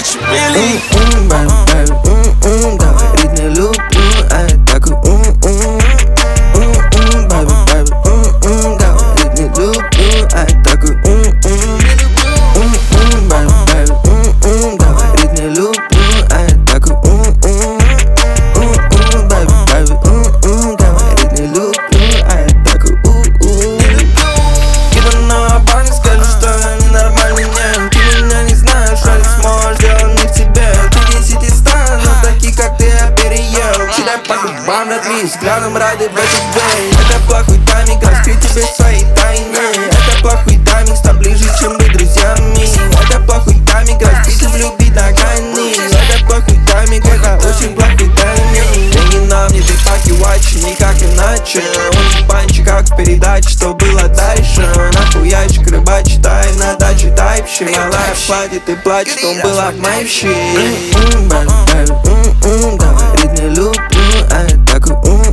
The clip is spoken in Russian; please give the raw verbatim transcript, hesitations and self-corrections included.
what you really. Mm-mm, baby, baby, mm-mm, говорит не люблю, а я такой mm-mm, mm-mm, baby, baby, mm-mm, говорит не люблю, а я такой mm-mm, mm-mm, baby, baby, mm-mm, говорит не люблю, а я такой mm-mm, mm-mm, baby, baby, mm-mm, говорит не люблю, а я такой у-у. Иду на парни, скажу, что я ненормальный, нет. Ты меня не знаешь, а не сможешь делать не в тебе. Ты десять из ста, но такие, как ты, я переел. Читай по губам, надли взглядом ради в эту дверь. Это плохой тайминг, раскрыть тебе свои тайны. Это плохой тайминг, стать ближе, чем быть друзьями. Это плохой тайминг, раскрыть и влюбить ногами. Это плохой тайминг, это очень плохой тайминг. Деньги на мне, ты пакивач, никак иначе. Он панчи, как в передаче, что было дальше. Нахуй ящик, рыба, читай на даче тайпщик. Малая в платье, ты плачешь, что было в моей щи. Говорит не люблю, а я такой